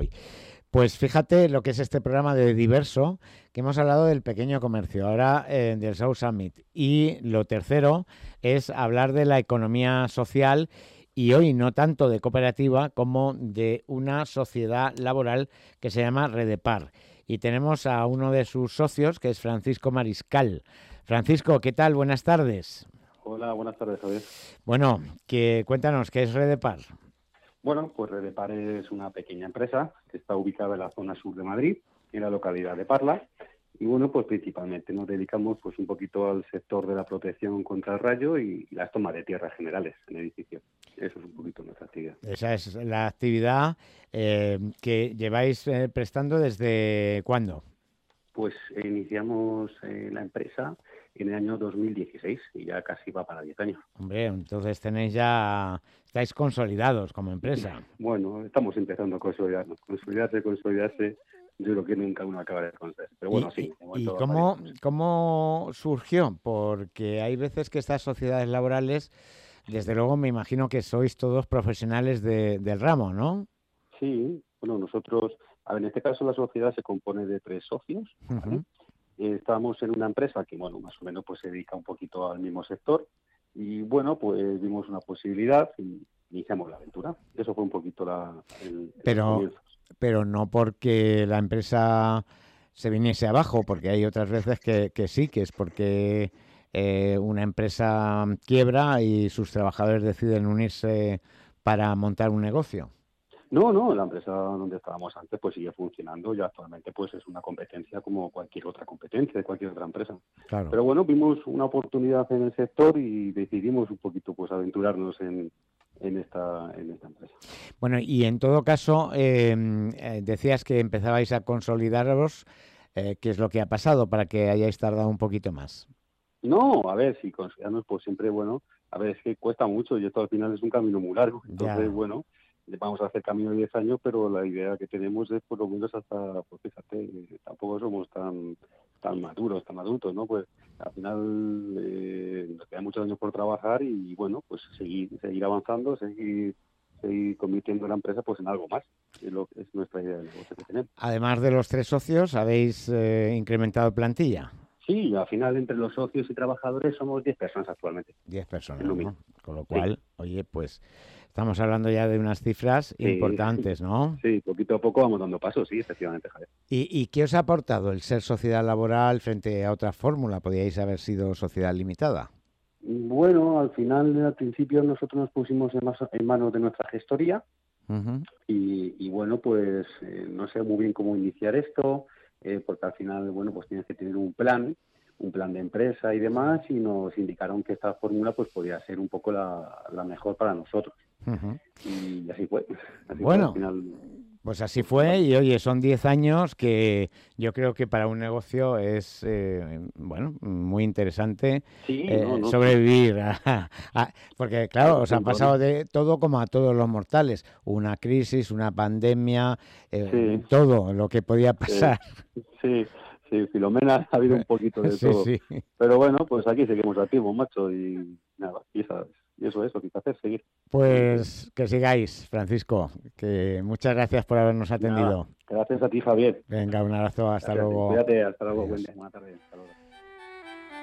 hoy. Pues fíjate lo que es este programa de Diverso, que hemos hablado del pequeño comercio, ahora del South Summit. Y lo tercero es hablar de la economía social y hoy no tanto de cooperativa como de una sociedad laboral que se llama Redepar. Y tenemos a uno de sus socios, que es Francisco Mariscal. Francisco, ¿qué tal? Buenas tardes. Hola, buenas tardes, Javier. Bueno, cuéntanos, ¿qué es Redepar? Bueno, pues Redepar es una pequeña empresa que está ubicada en la zona sur de Madrid, en la localidad de Parla. Y bueno, pues principalmente nos dedicamos pues un poquito al sector de la protección contra el rayo y las tomas de tierras generales en edificios. Eso es un poquito nuestra actividad. Esa es la actividad que lleváis prestando desde ¿cuándo? Pues iniciamos la empresa en el año 2016 y ya casi va para 10 años. Hombre, entonces estáis consolidados como empresa. Bueno, estamos empezando a consolidarnos. Consolidarse, yo creo que nunca uno acaba de conocerse. Pero bueno, sí, de ¿Y momento va para 10 años. cómo surgió? Porque hay veces que estas sociedades laborales, desde luego me imagino que sois todos profesionales del ramo, ¿no? Sí, bueno, nosotros, a ver, en este caso la sociedad se compone de 3 socios, ¿vale? Ujú. Estamos en una empresa que, bueno, más o menos pues se dedica un poquito al mismo sector y, bueno, pues vimos una posibilidad y iniciamos la aventura. Eso fue un poquito los Pero, comienzos. pero no porque la empresa se viniese abajo, porque hay otras veces que sí, que es porque una empresa quiebra y sus trabajadores deciden unirse para montar un negocio. No, no, la empresa donde estábamos antes pues sigue funcionando y actualmente pues es una competencia como cualquier otra competencia de cualquier otra empresa. Claro. Pero bueno, vimos una oportunidad en el sector y decidimos un poquito pues aventurarnos en esta empresa. Bueno, y en todo caso, decías que empezabais a consolidaros. ¿Qué es lo que ha pasado para que hayáis tardado un poquito más? No, a ver, si consideramos pues siempre, bueno, a ver, es que cuesta mucho y esto al final es un camino muy largo. Entonces, Ya, bueno, vamos a hacer camino de 10 años, pero la idea que tenemos es por lo menos hasta, pues fíjate, tampoco somos tan maduros, tan adultos, ¿no? Pues al final nos quedan muchos años por trabajar y, bueno, pues seguir avanzando, seguir convirtiendo la empresa pues en algo más, que es lo que es nuestra idea de negocio que tenemos. además de los tres socios, habéis incrementado plantilla. Sí, al final entre los socios y trabajadores somos 10 personas actualmente, 10 en personas, nómina. ¿no? Con lo Sí. cual, oye, pues estamos hablando ya de unas cifras Sí, importantes, ¿no? sí, poquito a poco vamos dando pasos, sí, efectivamente, Javier. ¿Y qué os ha aportado el ser sociedad laboral frente a otra fórmula? Podíais haber sido sociedad limitada. Bueno, al final, al principio nosotros nos pusimos en manos de nuestra gestoría Ujú. y bueno, pues no sé muy bien cómo iniciar esto, porque al final, bueno, pues tienes que tener un plan de empresa y demás, y nos indicaron que esta fórmula pues podía ser un poco la mejor para nosotros. Ujú. Y así fue al Bueno, final. pues así Pues, fue y oye, son 10 años que yo creo que para un negocio es, bueno, muy interesante sí, no, no, sí, sobrevivir, porque claro, hasta os ha punto, ¿no? pasado de todo como a todos los mortales, una crisis, una pandemia, Sí, todo lo que podía sí, pasar. sí, sí, Filomena ha habido un poquito de Sí, todo. sí. Pero bueno, pues aquí seguimos activos, macho, y nada, y eso es lo que hay que hacer, seguir. Seguir. Pues que sigáis, Francisco, que muchas gracias por habernos Nada, atendido. gracias a ti, Javier. Venga, un abrazo, hasta Gracias, luego. cuídate, hasta luego, buen Adiós. día, buena tarde, hasta luego.